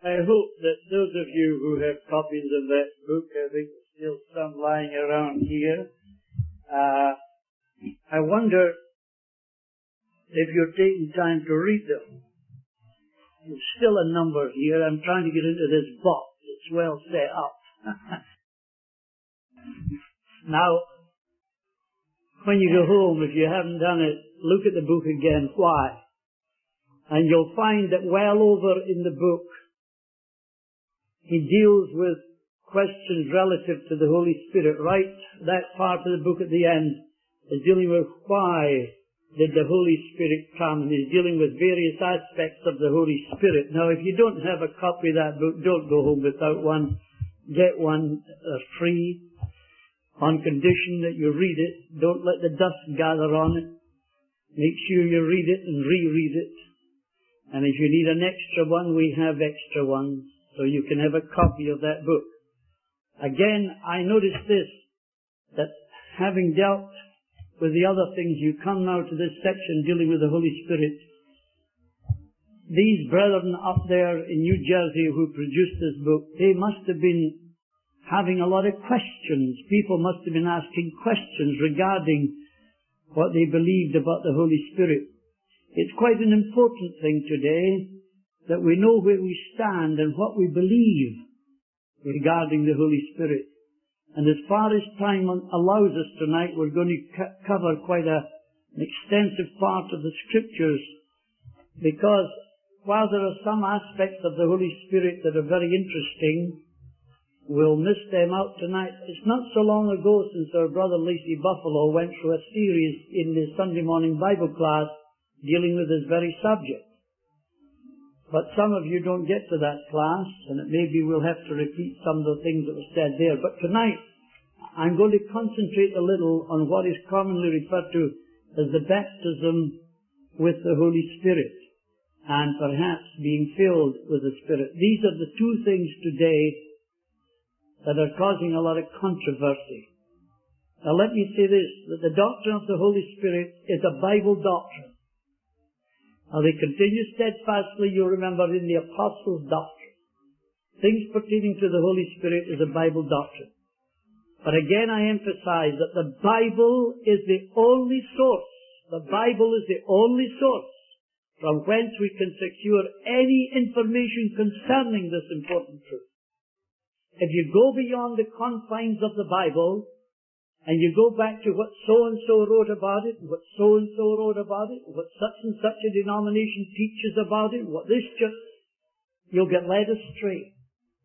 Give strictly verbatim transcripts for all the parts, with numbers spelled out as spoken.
I hope that those of you who have copies of that book, I think there's still some lying around here, uh, I wonder if you're taking time to read them. There's still a number here. I'm trying to get into this box. It's well set up. Now, when you go home, if you haven't done it, look at the book again. Why? And you'll find that well over in the book, he deals with questions relative to the Holy Spirit. Right, that part of the book at the end is dealing with why did the Holy Spirit come, and he's dealing with various aspects of the Holy Spirit. Now, if you don't have a copy of that book, don't go home without one. Get one uh, free, on condition that you read it. Don't let the dust gather on it. Make sure you read it and reread it. And if you need an extra one, we have extra ones, so you can have a copy of that book. Again, I notice this, that having dealt with the other things, you come now to this section dealing with the Holy Spirit. These brethren up there in New Jersey who produced this book, they must have been having a lot of questions. People must have been asking questions regarding what they believed about the Holy Spirit. It's quite an important thing today that we know where we stand and what we believe regarding the Holy Spirit. And as far as time allows us tonight, we're going to co- cover quite a, an extensive part of the Scriptures, because while there are some aspects of the Holy Spirit that are very interesting, we'll miss them out tonight. It's not so long ago since our brother Lacey Buffalo went through a series in the Sunday morning Bible class dealing with this very subject. But some of you don't get to that class, and it maybe we'll have to repeat some of the things that were said there. But tonight, I'm going to concentrate a little on what is commonly referred to as the baptism with the Holy Spirit, and perhaps being filled with the Spirit. These are the two things today that are causing a lot of controversy. Now let me say this, that the doctrine of the Holy Spirit is a Bible doctrine. Now they continue steadfastly, you remember, in the Apostles' doctrine. Things pertaining to the Holy Spirit is a Bible doctrine. But again I emphasize that the Bible is the only source. The Bible is the only source from whence we can secure any information concerning this important truth. If you go beyond the confines of the Bible, and you go back to what so-and-so wrote about it, and what so-and-so wrote about it, and what such and such a denomination teaches about it, what this church, you'll get led astray.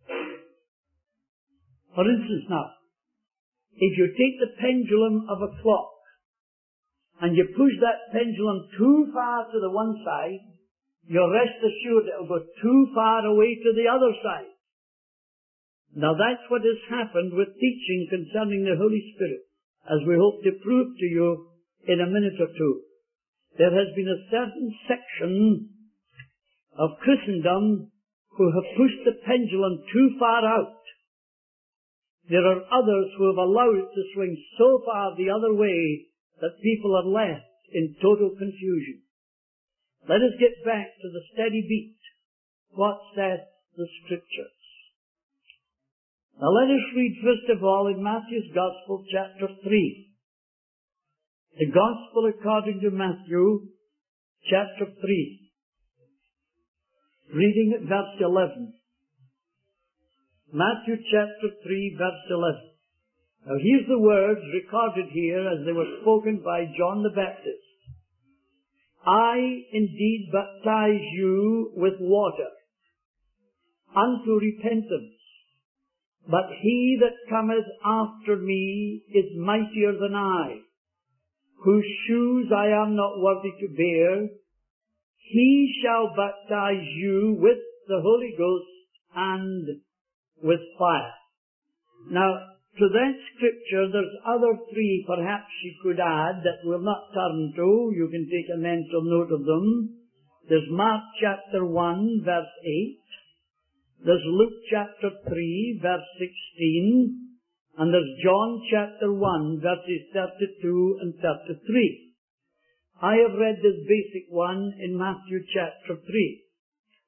For instance now, if you take the pendulum of a clock, and you push that pendulum too far to the one side, you'll rest assured it will go too far away to the other side. Now that's what has happened with teaching concerning the Holy Spirit, as we hope to prove to you in a minute or two. There has been a certain section of Christendom who have pushed the pendulum too far out. There are others who have allowed it to swing so far the other way that people are left in total confusion. Let us get back to the steady beat. What saith the Scriptures? Now let us read first of all in Matthew's Gospel, chapter three. The Gospel according to Matthew, chapter three. Reading at verse eleven. Matthew chapter three, verse eleven. Now here's the words recorded here as they were spoken by John the Baptist. I indeed baptize you with water unto repentance. But he that cometh after me is mightier than I, whose shoes I am not worthy to bear. He shall baptize you with the Holy Ghost and with fire. Now, to that scripture, there's other three perhaps you could add that we'll not turn to. You can take a mental note of them. There's Mark chapter one, verse eight. There's Luke chapter three, verse sixteen, and there's John chapter one, verses thirty-two and thirty-three. I have read this basic one in Matthew chapter three.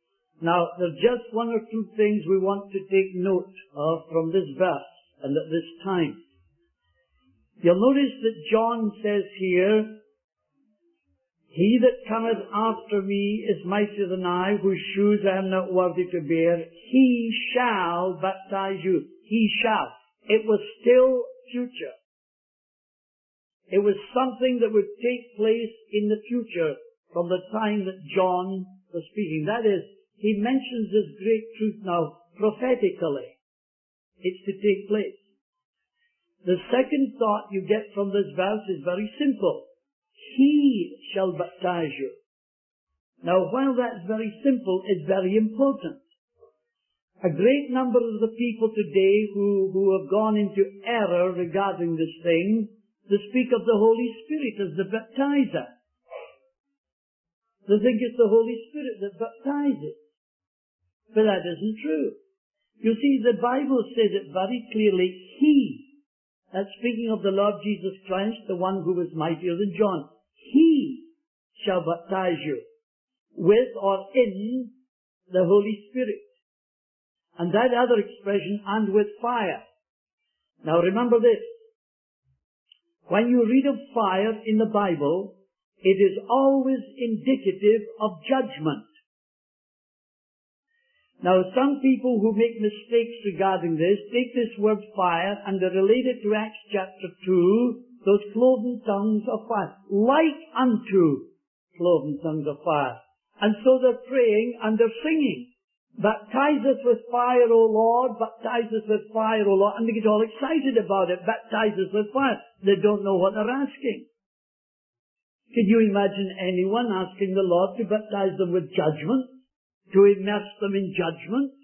Now, there's just one or two things we want to take note of from this verse and at this time. You'll notice that John says here, "He that cometh after me is mightier than I, whose shoes I am not worthy to bear. He shall baptize you." He shall. It was still future. It was something that would take place in the future from the time that John was speaking. That is, he mentions this great truth now prophetically. It's to take place. The second thought you get from this verse is very simple. He shall baptize you. Now, while that's very simple, it's very important. A great number of the people today who, who have gone into error regarding this thing, they speak of the Holy Spirit as the baptizer. They think it's the Holy Spirit that baptizes. But that isn't true. You see, the Bible says it very clearly, He, that's speaking of the Lord Jesus Christ, the one who was mightier than John, He shall baptize you with or in the Holy Spirit. And that other expression, and with fire. Now remember this. When you read of fire in the Bible, it is always indicative of judgment. Now some people who make mistakes regarding this, take this word fire and they relate it to Acts chapter two, those cloven tongues of fire, like unto cloven tongues of fire. And so they're praying and they're singing. Baptize us with fire, O Lord, baptize us with fire, O Lord. And they get all excited about it. Baptize us with fire. They don't know what they're asking. Can you imagine anyone asking the Lord to baptize them with judgment? To immerse them in judgment?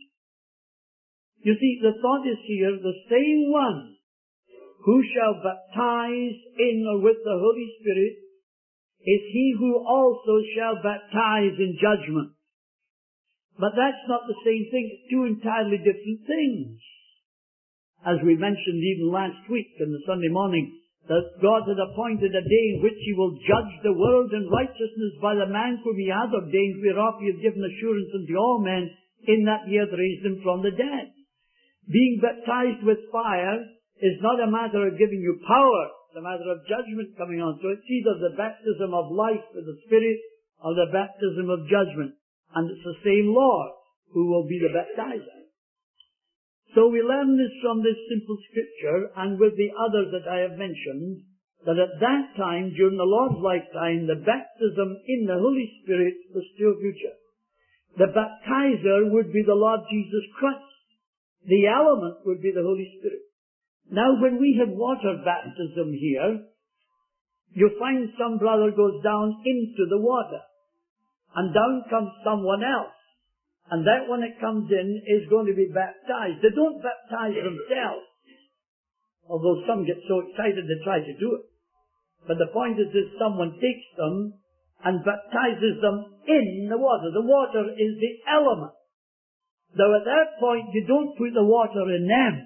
You see, the thought is here, the same one who shall baptize in or with the Holy Spirit is he who also shall baptize in judgment. But that's not the same thing. It's two entirely different things. As we mentioned even last week in the Sunday morning, that God had appointed a day in which He will judge the world in righteousness by the man whom He hath ordained, whereof He hath given assurance unto all men, in that He hath raised Him from the dead. Being baptized with fire is not a matter of giving you power. It's a matter of judgment coming on. So it's either the baptism of life with the Spirit or the baptism of judgment. And it's the same Lord who will be the baptizer. So we learn this from this simple scripture and with the others that I have mentioned, that at that time, during the Lord's lifetime, the baptism in the Holy Spirit was still future. The baptizer would be the Lord Jesus Christ. The element would be the Holy Spirit. Now when we have water baptism here, you find some brother goes down into the water. And down comes someone else. And that one that comes in is going to be baptized. They don't baptize themselves. Although some get so excited they try to do it. But the point is that someone takes them and baptizes them in the water. The water is the element. Though at that point you don't put the water in them.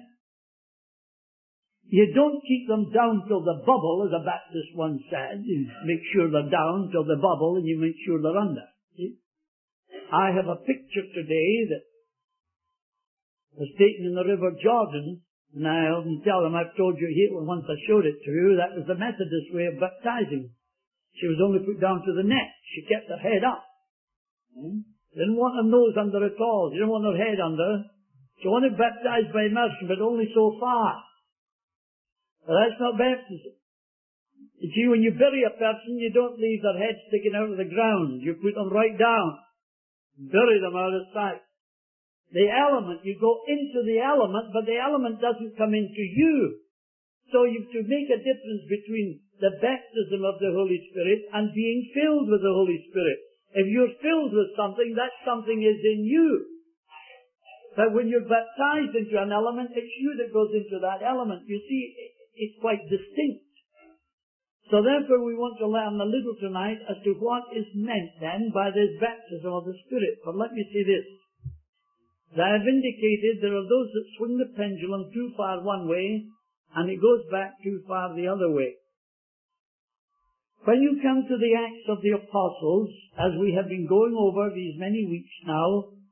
You don't keep them down till the bubble, as a Baptist once said. You make sure they're down till the bubble and you make sure they're under. See? I have a picture today that was taken in the River Jordan, and I often tell them, I've told you here, once I showed it to you, that was the Methodist way of baptizing. She was only put down to the neck. She kept her head up. Hmm? Didn't want her nose under at all. She didn't want her head under. She wanted baptized by immersion, but only so far. But that's not baptism. You see, when you bury a person, you don't leave their head sticking out of the ground. You put them right down. Bury them out of sight. The element, you go into the element, but the element doesn't come into you. So you have to make a difference between the baptism of the Holy Spirit and being filled with the Holy Spirit. If you're filled with something, that something is in you. But when you're baptized into an element, it's you that goes into that element. You see, it's quite distinct. So therefore we want to learn a little tonight as to what is meant then by this baptism of the Spirit. But let me say this. As I have indicated, there are those that swing the pendulum too far one way and it goes back too far the other way. When you come to the Acts of the Apostles, as we have been going over these many weeks now,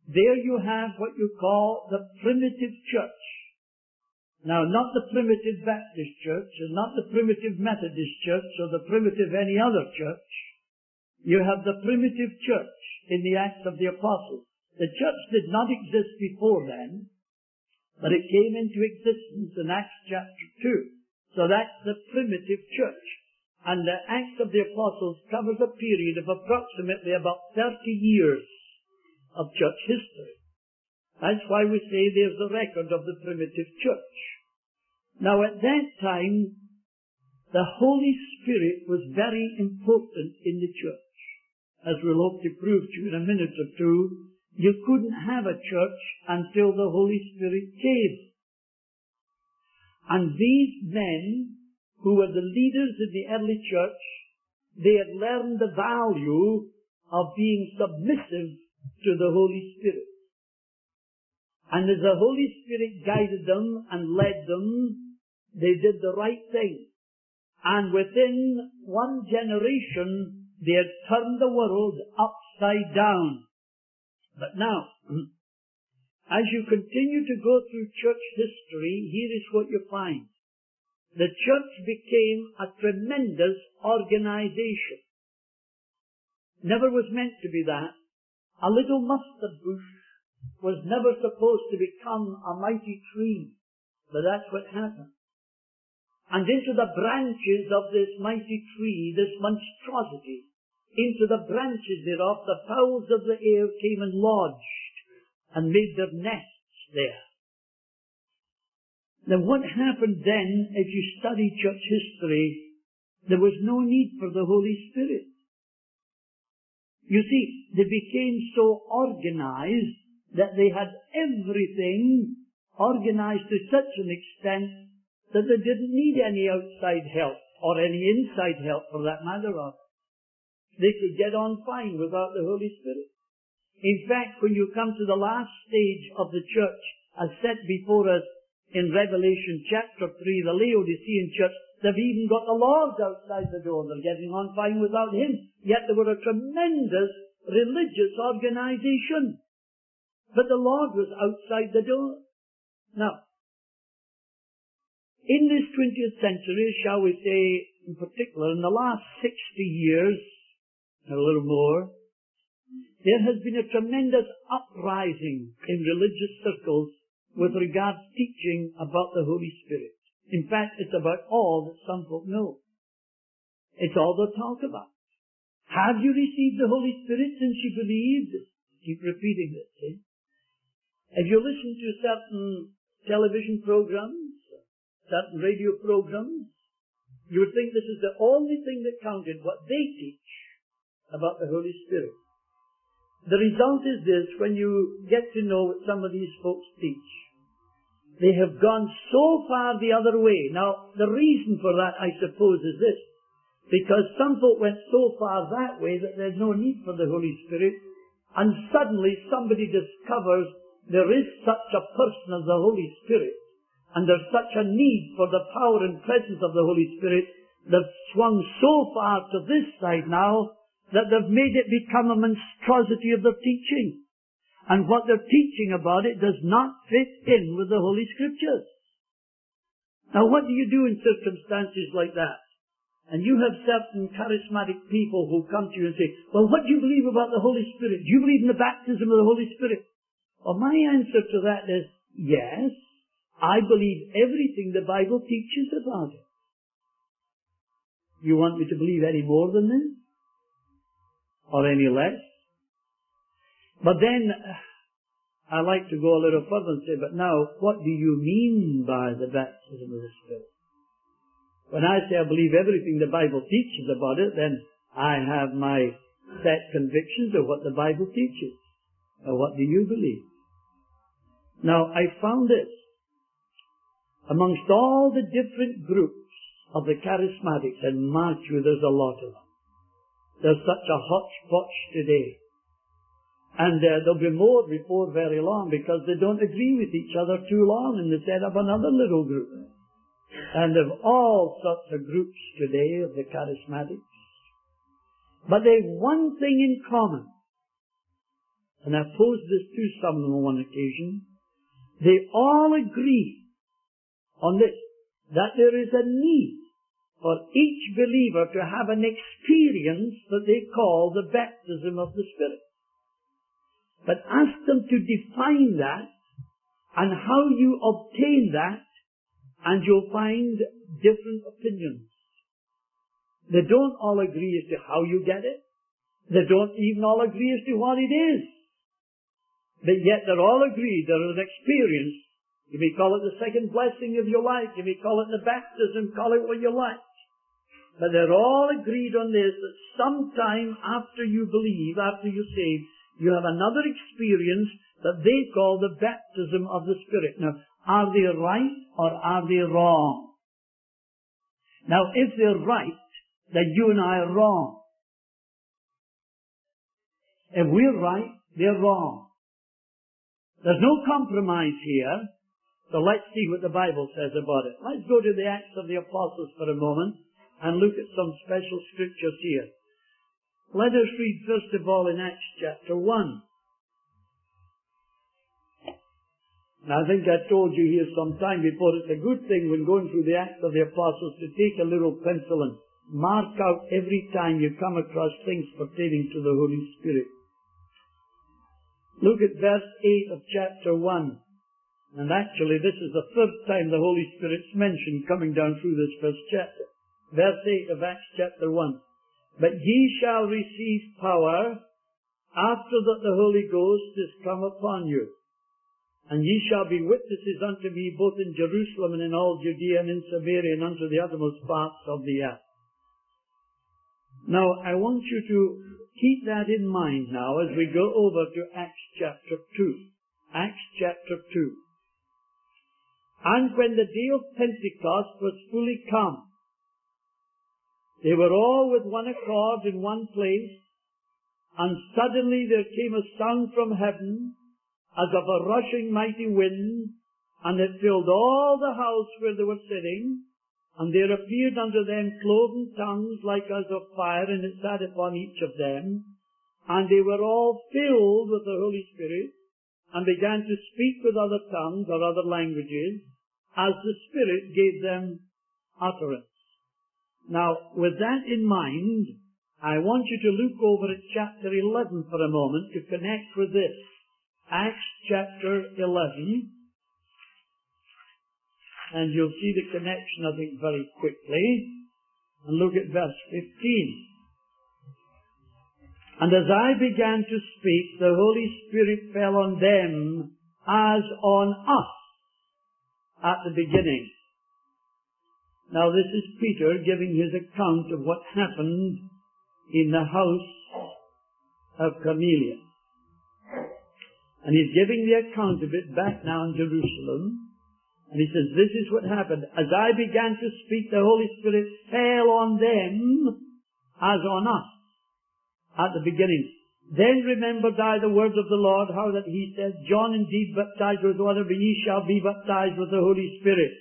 there you have what you call the primitive church. Now, not the primitive Baptist church, and not the primitive Methodist church, or the primitive any other church. You have the primitive church in the Acts of the Apostles. The church did not exist before then, but it came into existence in Acts chapter two. So that's the primitive church. And the Acts of the Apostles covers a period of approximately about thirty years of church history. That's why we say there's a record of the primitive church. Now at that time, the Holy Spirit was very important in the church. As we'll hope to prove to you in a minute or two, you couldn't have a church until the Holy Spirit came. And these men, who were the leaders in the early church, they had learned the value of being submissive to the Holy Spirit. And as the Holy Spirit guided them and led them, they did the right thing. And within one generation, they had turned the world upside down. But now, as you continue to go through church history, here is what you find. The church became a tremendous organization. Never was meant to be that. A little mustard bush was never supposed to become a mighty tree, but that's what happened. And into the branches of this mighty tree, this monstrosity, into the branches thereof, the fowls of the air came and lodged and made their nests there. Now what happened then, if you study church history, there was no need for the Holy Spirit. You see, they became so organized that they had everything organized to such an extent that they didn't need any outside help, or any inside help for that matter of. They could get on fine without the Holy Spirit. In fact, when you come to the last stage of the church, as set before us in Revelation chapter three, the Laodicean church, they've even got the Lord outside the door. They're getting on fine without Him. Yet they were a tremendous religious organization. But the Lord was outside the door. Now, in this twentieth century, shall we say, in particular, in the last sixty years, a little more, there has been a tremendous uprising in religious circles with regard to teaching about the Holy Spirit. In fact, it's about all that some folk know. It's all they talk about. Have you received the Holy Spirit since you believed? Keep repeating this, see? If you listen to certain television programs, certain radio programs, you would think this is the only thing that counted, what they teach about the Holy Spirit. The result is this: when you get to know what some of these folks teach, they have gone so far the other way. Now, the reason for that, I suppose, is this: because some folk went so far that way that there's no need for the Holy Spirit, and suddenly somebody discovers there is such a person as the Holy Spirit, and there's such a need for the power and presence of the Holy Spirit, they've swung so far to this side now that they've made it become a monstrosity of their teaching. And what they're teaching about it does not fit in with the Holy Scriptures. Now, what do you do in circumstances like that? And you have certain charismatic people who come to you and say, well, what do you believe about the Holy Spirit? Do you believe in the baptism of the Holy Spirit? Well, my answer to that is, yes, I believe everything the Bible teaches about it. You want me to believe any more than this? Or any less? But then, I like to go a little further and say, but now, what do you mean by the baptism of the Spirit? When I say I believe everything the Bible teaches about it, then I have my set convictions of what the Bible teaches. Now, what do you believe? Now, I found this. Amongst all the different groups of the charismatics, and mark you, there's a lot of them. There's such a hodgepodge today. And uh, there'll be more before very long, because they don't agree with each other too long, and they set up another little group. And of all sorts of groups today of the charismatics. But they've one thing in common. and I posed this to some of them on one occasion, they all agree on this, that there is a need for each believer to have an experience that they call the baptism of the Spirit. But ask them to define that and how you obtain that, and you'll find different opinions. They don't all agree as to how you get it. They don't even all agree as to what it is. But yet they're all agreed there is an experience. You may call it the second blessing of your life. You may call it the baptism. Call it what you like. But they're all agreed on this, that sometime after you believe, after you're saved, you have another experience that they call the baptism of the Spirit. Now, are they right or are they wrong? Now, if they're right, then you and I are wrong. If we're right, they're wrong. There's no compromise here, so let's see what the Bible says about it. Let's go to the Acts of the Apostles for a moment and look at some special scriptures here. Let us read first of all in Acts chapter one. Now, I think I told you here some time before, it's a good thing when going through the Acts of the Apostles to take a little pencil and mark out every time you come across things pertaining to the Holy Spirit. Look at verse eight of chapter one. And actually, this is the third time the Holy Spirit's mentioned coming down through this first chapter. Verse eight of Acts chapter one. But ye shall receive power after that the Holy Ghost is come upon you. And ye shall be witnesses unto me both in Jerusalem and in all Judea and in Samaria and unto the uttermost parts of the earth. Now, I want you to keep that in mind now as we go over to Acts chapter two. Acts chapter two. And when the day of Pentecost was fully come, they were all with one accord in one place, and suddenly there came a sound from heaven, as of a rushing mighty wind, and it filled all the house where they were sitting, and there appeared unto them cloven tongues like as of fire, and it sat upon each of them, and they were all filled with the Holy Spirit, and began to speak with other tongues or other languages, as the Spirit gave them utterance. Now, with that in mind, I want you to look over at chapter eleven for a moment to connect with this. Acts chapter eleven. And you'll see the connection, I think, very quickly. And look at verse fifteen. And as I began to speak, the Holy Spirit fell on them as on us at the beginning. Now this is Peter giving his account of what happened in the house of Cornelius. And he's giving the account of it back now in Jerusalem. And he says, this is what happened. As I began to speak, the Holy Spirit fell on them as on us at the beginning. Then remembered I the words of the Lord, how that he said, John indeed baptized with water, but ye shall be baptized with the Holy Spirit.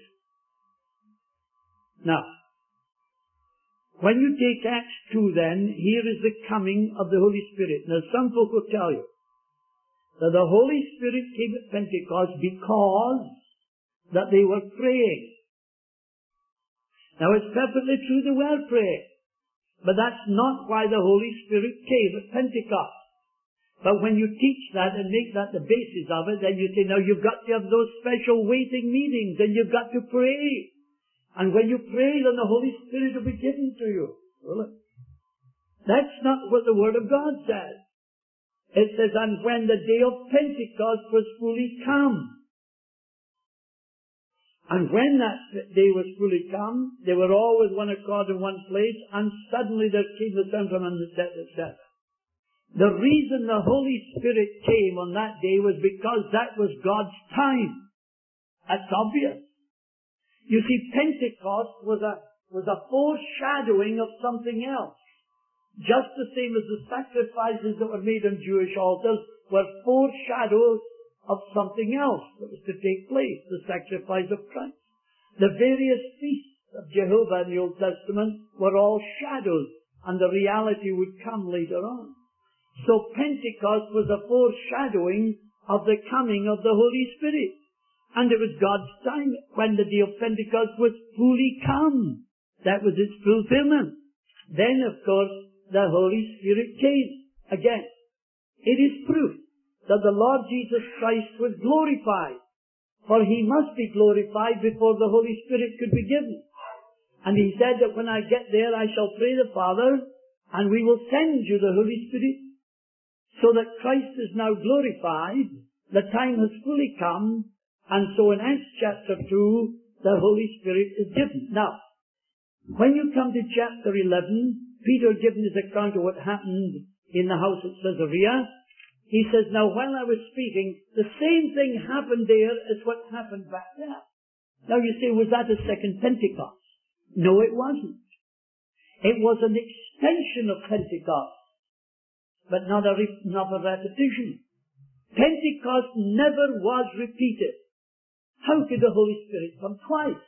Now, when you take Acts two then, here is the coming of the Holy Spirit. Now some folk will tell you that the Holy Spirit came at Pentecost because that they were praying. Now it's perfectly true they were praying, but that's not why the Holy Spirit came at Pentecost. But when you teach that and make that the basis of it, then you say, now you've got to have those special waiting meetings, and you've got to pray. And when you pray, then the Holy Spirit will be given to you. Will it? That's not what the Word of God says. It says, and when the day of Pentecost was fully come. And when that day was fully come, they were all with one accord in one place, and suddenly there came the sound from heaven, et cetera, et cetera. The reason the Holy Spirit came on that day was because that was God's time. That's obvious. You see, Pentecost was a, was a foreshadowing of something else. Just the same as the sacrifices that were made on Jewish altars were foreshadows of something else that was to take place, the sacrifice of Christ. The various feasts of Jehovah in the Old Testament were all shadows, and the reality would come later on. So Pentecost was a foreshadowing of the coming of the Holy Spirit. And it was God's time when the day of Pentecost was fully come. That was its fulfillment. Then, of course, the Holy Spirit came again. It is proof that the Lord Jesus Christ was glorified. For He must be glorified before the Holy Spirit could be given. And He said that when I get there, I shall pray the Father, and we will send you the Holy Spirit. So that Christ is now glorified, the time has fully come, and so in Acts chapter two, the Holy Spirit is given. Now, when you come to chapter eleven, Peter given his account of what happened in the house at Caesarea. He says, now while I was speaking, the same thing happened there as what happened back there. Now you say, was that a second Pentecost? No, it wasn't. It was an extension of Pentecost, but not a, re- not a repetition. Pentecost never was repeated. How could the Holy Spirit come twice?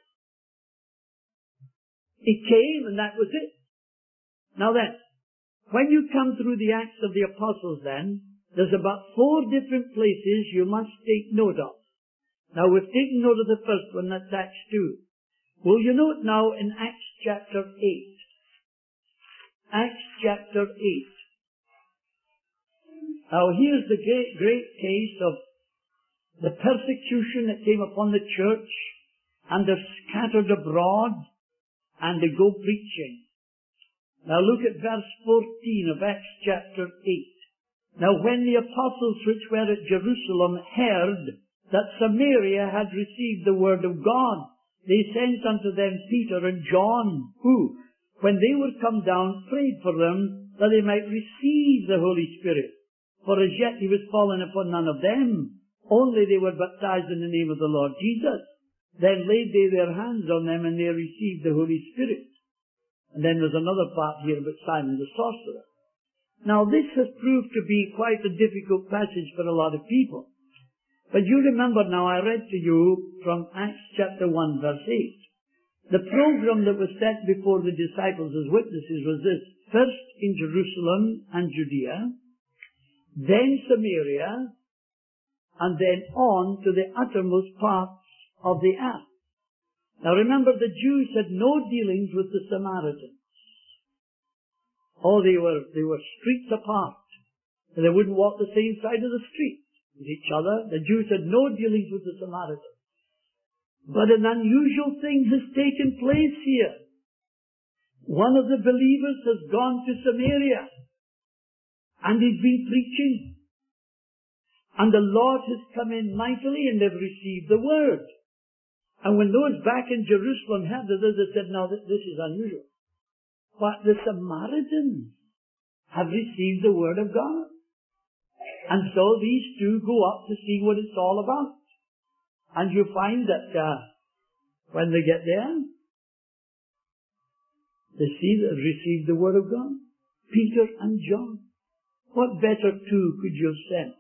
It came and that was it. Now then, when you come through the Acts of the Apostles then, there's about four different places you must take note of. Now we've taken note of the first one, that's Acts two. Will you note now in Acts chapter eight? Acts chapter eight. Now here's the great, great case of the persecution that came upon the church, and they're scattered abroad, and they go preaching. Now look at verse fourteen of Acts chapter eight. Now when the apostles which were at Jerusalem heard that Samaria had received the word of God, they sent unto them Peter and John, who, when they were come down, prayed for them that they might receive the Holy Spirit. For as yet he was fallen upon none of them, only they were baptized in the name of the Lord Jesus. Then laid they their hands on them, and they received the Holy Spirit. And then there's another part here about Simon the sorcerer. Now this has proved to be quite a difficult passage for a lot of people. But you remember now, I read to you from Acts chapter one verse eight. The program that was set before the disciples as witnesses was this: first in Jerusalem and Judea, then Samaria, and then on to the uttermost parts of the earth. Now remember, the Jews had no dealings with the Samaritans. Oh, they were, they were streets apart. They wouldn't walk the same side of the street with each other. The Jews had no dealings with the Samaritans. But an unusual thing has taken place here. One of the believers has gone to Samaria, and he's been preaching. And the Lord has come in mightily, and they've received the word. And when those back in Jerusalem heard this, they said, now this is unusual. But the Samaritans have received the word of God. And so these two go up to see what it's all about. And you find that uh, when they get there, they see they've received the word of God. Peter and John. What better two could you have sent?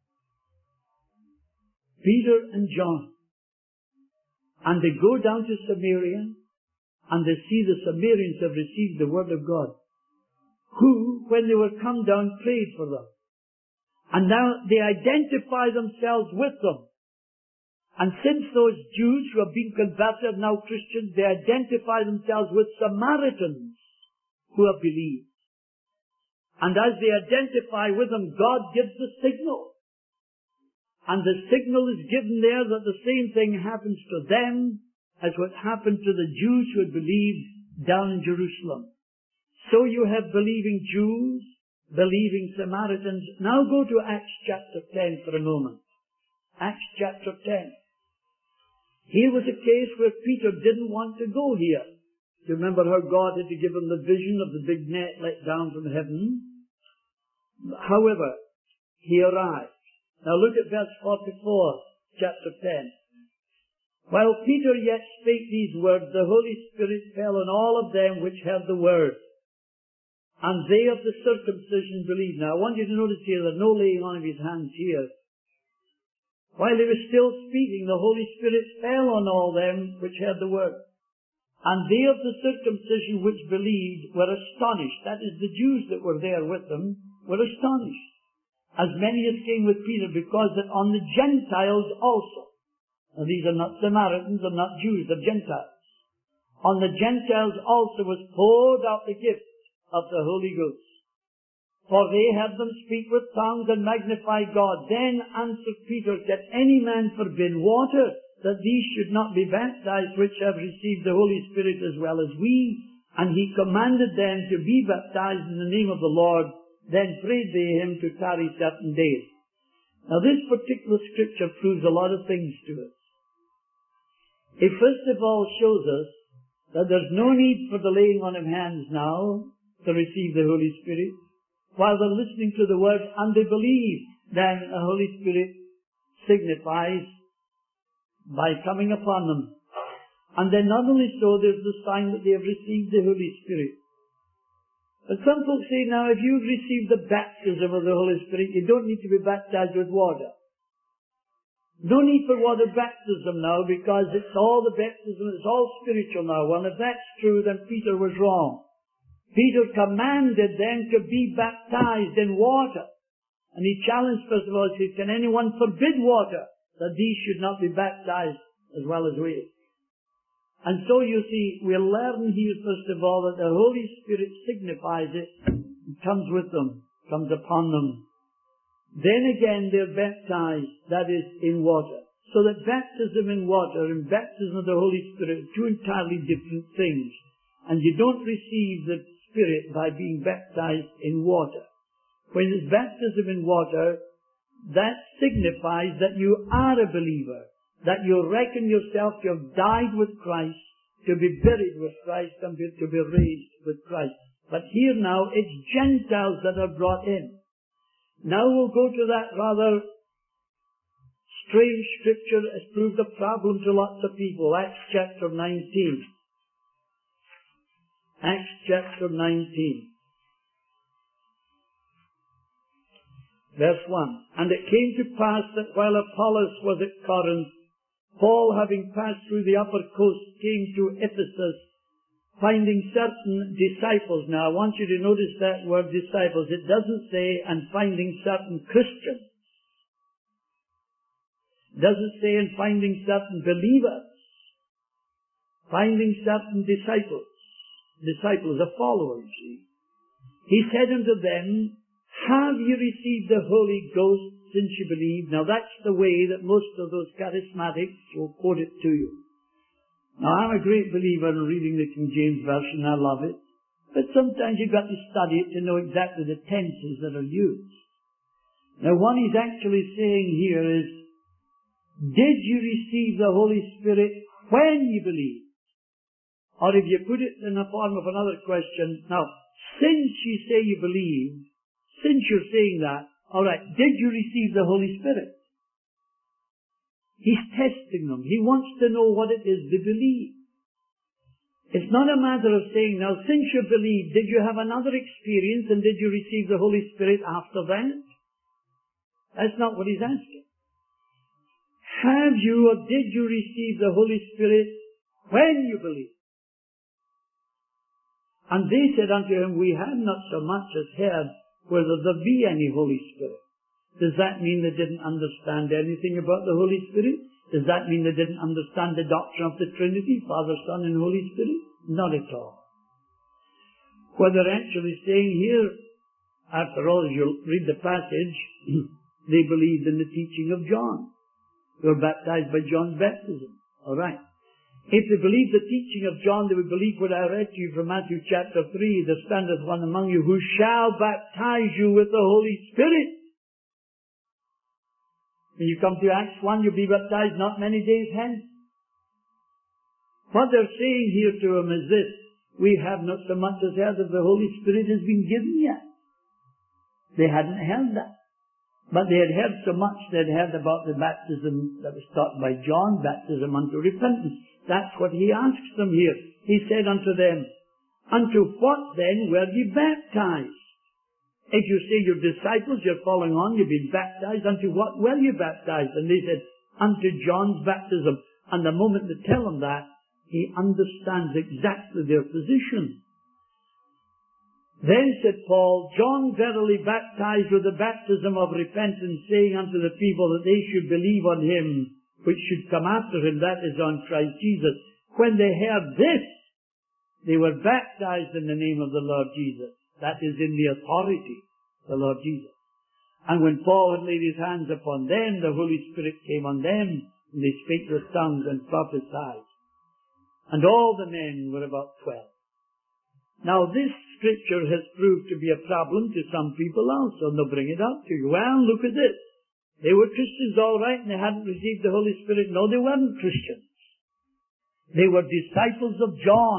Peter and John. And they go down to Samaria, and they see the Samaritans have received the word of God, who, when they were come down, prayed for them. And now they identify themselves with them. And since those Jews who have been converted, now Christians, they identify themselves with Samaritans who have believed. And as they identify with them, God gives the signal. And the signal is given there that the same thing happens to them as what happened to the Jews who had believed down in Jerusalem. So you have believing Jews, believing Samaritans. Now go to Acts chapter ten for a moment. Acts chapter ten. Here was a case where Peter didn't want to go here. You remember how God had to give him the vision of the big net let down from heaven? However, he arrived. Now look at verse forty-four, chapter ten. While Peter yet spake these words, the Holy Spirit fell on all of them which heard the word. And they of the circumcision believed. Now I want you to notice here, there's no laying on of his hands here. While he was still speaking, the Holy Spirit fell on all them which heard the word. And they of the circumcision which believed were astonished. That is, the Jews that were there with them were astonished, as many as came with Peter, because that on the Gentiles also, now these are not Samaritans, they're not Jews, they're Gentiles. On the Gentiles also was poured out the gift of the Holy Ghost. For they heard them speak with tongues and magnify God. Then answered Peter, Can any man forbid water, that these should not be baptized, which have received the Holy Spirit as well as we? And he commanded them to be baptized in the name of the Lord. Then prayed they him to tarry certain days. Now this particular scripture proves a lot of things to us. It first of all shows us that there's no need for the laying on of hands now to receive the Holy Spirit. While they're listening to the word and they believe, then the Holy Spirit signifies by coming upon them. And then not only so, there's the sign that they have received the Holy Spirit. But some folks say, now, if you've received the baptism of the Holy Spirit, you don't need to be baptized with water. No need for water baptism now, because it's all the baptism, it's all spiritual now. Well, if that's true, then Peter was wrong. Peter commanded them to be baptized in water. And he challenged, first of all, he said, Can anyone forbid water, that these should not be baptized as well as we? And so you see, we learn here, first of all, that the Holy Spirit signifies it, and comes with them, comes upon them. Then again, they're baptized, that is, in water. So that baptism in water and baptism of the Holy Spirit are two entirely different things. And you don't receive the Spirit by being baptized in water. When it's baptism in water, that signifies that you are a believer, that you reckon yourself to have died with Christ, to be buried with Christ, and to be raised with Christ. But here now, it's Gentiles that are brought in. Now we'll go to that rather strange scripture that has proved a problem to lots of people. Acts chapter nineteen. Acts chapter nineteen. Verse one. And it came to pass that while Apollos was at Corinth, Paul, having passed through the upper coast, came to Ephesus, finding certain disciples. Now, I want you to notice that word disciples. It doesn't say, and finding certain Christians. It doesn't say, and finding certain believers. Finding certain disciples. Disciples are followers, see. He said unto them, Have you received the Holy Ghost since you believe? Now, that's the way that most of those charismatics will quote it to you. Now, I'm a great believer in reading the King James Version. I love it. But sometimes you've got to study it to know exactly the tenses that are used. Now, what he's actually saying here is, did you receive the Holy Spirit when you believed? Or if you put it in the form of another question, now, since you say you believe, since you're saying that, all right, did you receive the Holy Spirit? He's testing them. He wants to know what it is they believe. It's not a matter of saying, now, since you believe, did you have another experience and did you receive the Holy Spirit after that? That's not what he's asking. Have you or did you receive the Holy Spirit when you believed? And they said unto him, We have not so much as heard whether there be any Holy Spirit. Does that mean they didn't understand anything about the Holy Spirit? Does that mean they didn't understand the doctrine of the Trinity, Father, Son, and Holy Spirit? Not at all. What they're actually saying here, after all, as you read the passage, they believed in the teaching of John. They were baptized by John's baptism. All right. If they believed the teaching of John, they would believe what I read to you from Matthew chapter three. There standeth one among you who shall baptize you with the Holy Spirit. When you come to Acts one, you'll be baptized not many days hence. What they're saying here to him is this: we have not so much as heard that the Holy Spirit has been given yet. They hadn't heard that. But they had heard so much, they had heard about the baptism that was taught by John, baptism unto repentance. That's what he asks them here. He said unto them, Unto what then were ye baptized? If you say you're disciples, you're following on, you've been baptized, unto what were you baptized? And they said, Unto John's baptism. And the moment they tell him that, he understands exactly their position. Then said Paul, John verily baptized with the baptism of repentance, saying unto the people that they should believe on him which should come after him, that is, on Christ Jesus. When they heard this, they were baptized in the name of the Lord Jesus. That is, in the authority of the Lord Jesus. And when Paul had laid his hands upon them, the Holy Spirit came on them, and they spake with tongues and prophesied. And all the men were about twelve. Now this scripture has proved to be a problem to some people also, and they'll bring it out to you. Well, look at this. They were Christians all right, and they hadn't received the Holy Spirit. No, they weren't Christians. They were disciples of John.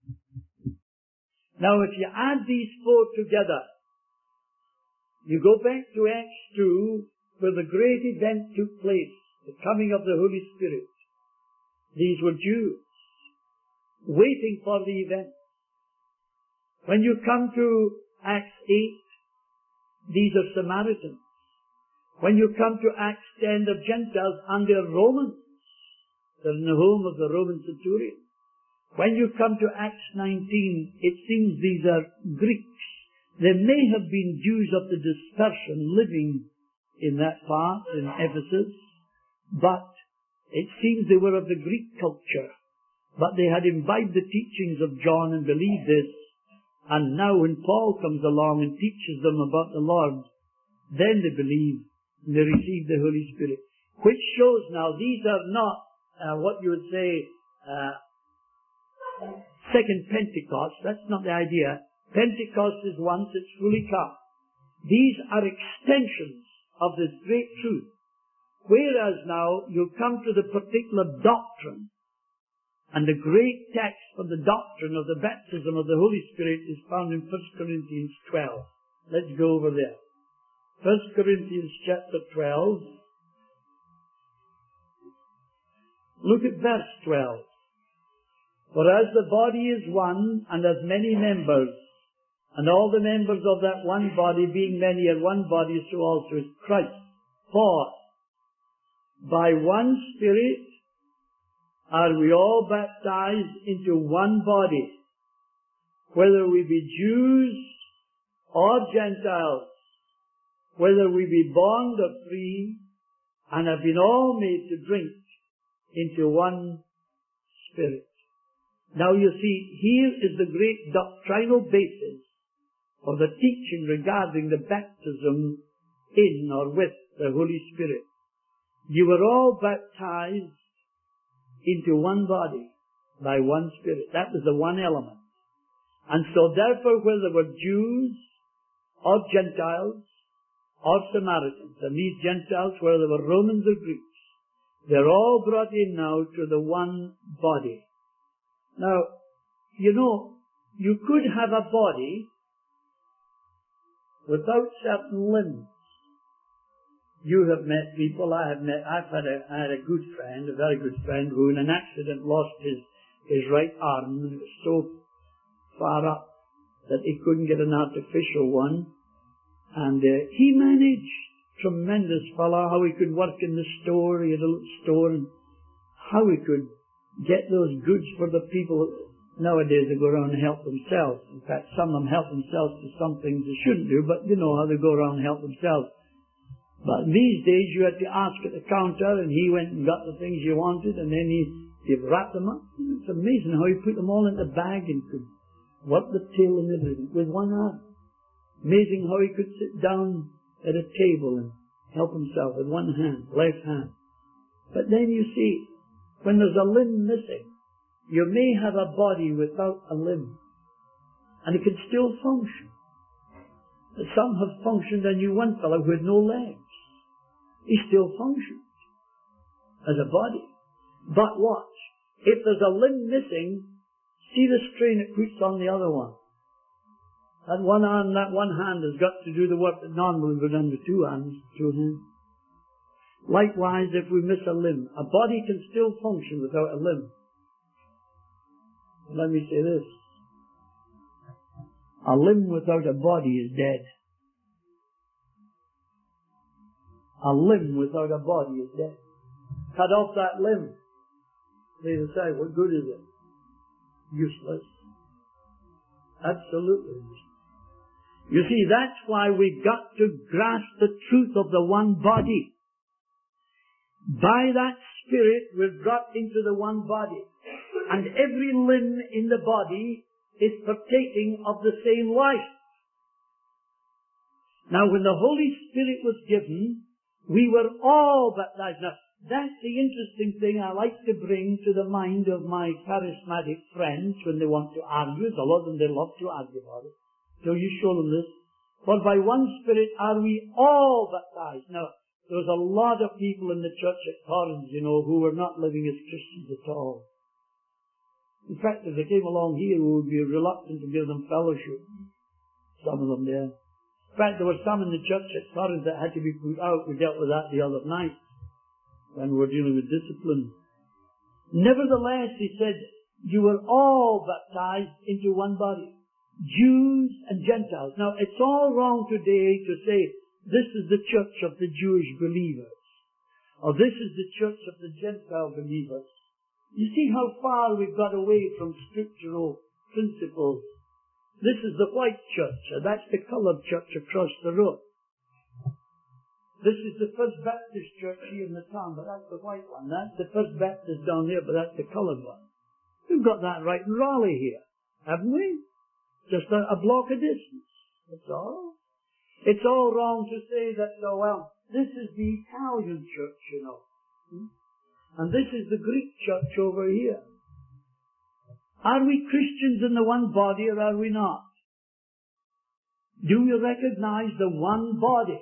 Now if you add these four together, you go back to Acts two, where the great event took place, the coming of the Holy Spirit. These were Jews, waiting for the event. When you come to Acts eight, these are Samaritans. When you come to Acts ten, they're Gentiles and they're Romans. They're in the home of the Roman centurion. When you come to Acts nineteen, it seems these are Greeks. There may have been Jews of the dispersion living in that part, in Ephesus, but it seems they were of the Greek culture. But they had imbibed the teachings of John and believed this. And now when Paul comes along and teaches them about the Lord, then they believe and they receive the Holy Spirit. Which shows now these are not uh, what you would say uh, second Pentecost. That's not the idea. Pentecost is once it's fully come. These are extensions of this great truth. Whereas now you come to the particular doctrine, and the great text for the doctrine of the baptism of the Holy Spirit is found in First Corinthians twelve. Let's go over there. First Corinthians chapter twelve. Look at verse twelve. For as the body is one, and has many members, and all the members of that one body, being many are one body, so also is Christ. For by one Spirit are we all baptized into one body, whether we be Jews or Gentiles, whether we be bond or free, and have been all made to drink into one Spirit. Now you see, here is the great doctrinal basis for the teaching regarding the baptism in or with the Holy Spirit. You were all baptized into one body by one Spirit. That was the one element. And so therefore, whether they were Jews or Gentiles or Samaritans, and these Gentiles, whether they were Romans or Greeks, they're all brought in now to the one body. Now, you know, you could have a body without certain limbs. You have met people, I have met, I've had a, I had a good friend, a very good friend, who in an accident lost his, his right arm, and it was so far up that he couldn't get an artificial one. And uh, he managed, tremendous fellow, how he could work in the store, he had a little store, and how he could get those goods for the people. Nowadays they go around and help themselves. In fact, some of them help themselves to some things they shouldn't do, but you know how they go around and help themselves. But these days you had to ask at the counter, and he went and got the things you wanted, and then he, he wrapped them up. It's amazing how he put them all in the bag and could work the till and everything with one arm. Amazing how he could sit down at a table and help himself with one hand, left hand. But then you see, when there's a limb missing, you may have a body without a limb, and it can still function. Some have functioned. I knew one fellow who had no legs. He still functions as a body. But watch, if there's a limb missing, see the strain it puts on the other one. That one arm, that one hand has got to do the work that normally would done with two hands, two hands. Likewise, if we miss a limb, a body can still function without a limb. Let me say this. A limb without a body is dead. A limb without a body is dead. Cut off that limb. They say, what good is it? Useless. Absolutely useless. You see, that's why we've got to grasp the truth of the one body. By that Spirit, we're brought into the one body. And every limb in the body is partaking of the same life. Now, when the Holy Spirit was given, we were all baptized. Now, that's the interesting thing I like to bring to the mind of my charismatic friends when they want to argue. A lot of them, they love to argue about it. So you show them this. For by one Spirit are we all baptized. Now, there was a lot of people in the church at Corinth, you know, who were not living as Christians at all. In fact, if they came along here, we would be reluctant to give them fellowship. Some of them there. In fact, there were some in the church at Corinth that had to be put out. We dealt with that the other night when we were dealing with discipline. Nevertheless, he said, you were all baptized into one body. Jews and Gentiles. Now, it's all wrong today to say, this is the church of the Jewish believers, or this is the church of the Gentile believers. You see how far we've got away from scriptural principles. This is the white church, and that's the coloured church across the road. This is the First Baptist church here in the town, but that's the white one. That's the First Baptist down there, but that's the coloured one. We've got that right in Raleigh here, haven't we? Just a, a block of distance. That's all. It's all wrong to say that, oh, well, this is the Italian church, you know. Hmm? And this is the Greek church over here. Are we Christians in the one body or are we not? Do we recognize the one body?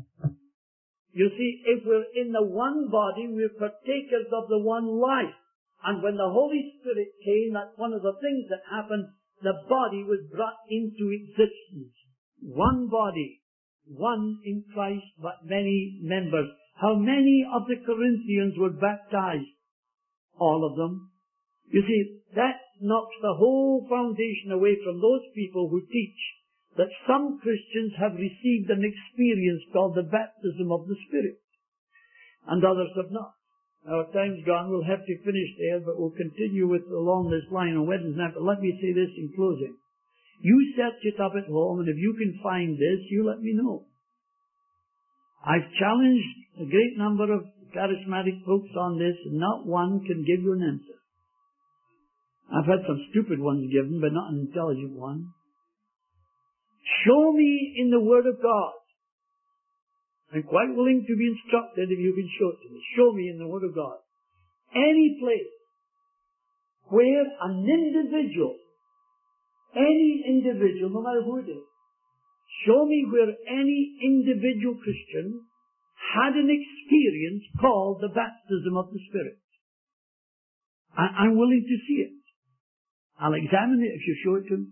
You see, if we're in the one body, we're partakers of the one life. And when the Holy Spirit came, that's one of the things that happened. The body was brought into existence. One body, one in Christ, but many members. How many of the Corinthians were baptized? All of them. You see, that knocks the whole foundation away from those people who teach that some Christians have received an experience called the baptism of the Spirit, and others have not. Our time's gone. We'll have to finish there, but we'll continue with along this line on Wednesday night. But let me say this in closing. You search it up at home, and if you can find this, you let me know. I've challenged a great number of charismatic folks on this, and not one can give you an answer. I've had some stupid ones given, but not an intelligent one. Show me in the Word of God. I'm quite willing to be instructed if you can show it to me. Show me in the Word of God any place where an individual, any individual, no matter who it is, show me where any individual Christian had an experience called the baptism of the Spirit. I, I'm willing to see it. I'll examine it if you show it to me.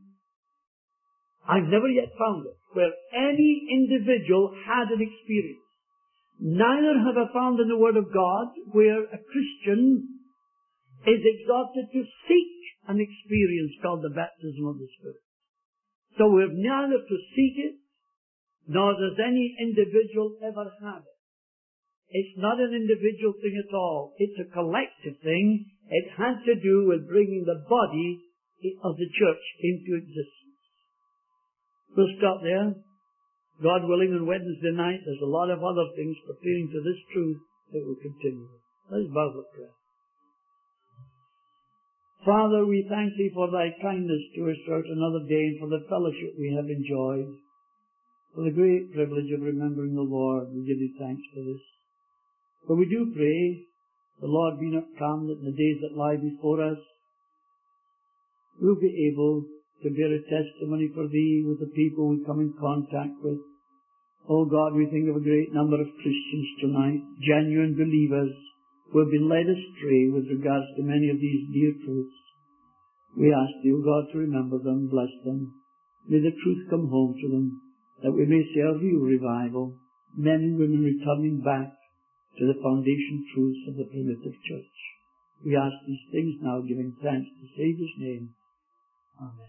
I've never yet found it where any individual had an experience. Neither have I found in the Word of God where a Christian is exhorted to seek an experience called the baptism of the Spirit. So we're neither to seek it, nor does any individual ever have it. It's not an individual thing at all. It's a collective thing. It has to do with bringing the body of the church into existence. We'll stop there. God willing, on Wednesday night, there's a lot of other things pertaining to this truth that will continue. Let's bow for prayer. Father, we thank Thee for Thy kindness to us throughout another day and for the fellowship we have enjoyed, for the great privilege of remembering the Lord. We give Thee thanks for this. For we do pray, the Lord be not come, that in the days that lie before us, we'll be able to bear a testimony for Thee with the people we come in contact with. Oh God, we think of a great number of Christians tonight, genuine believers, who have been led astray with regards to many of these dear truths. We ask Thee, O God, to remember them, bless them. May the truth come home to them, that we may see a real revival, men and women returning back to the foundation truths of the primitive church. We ask these things now, giving thanks to Saviour's name. Amen.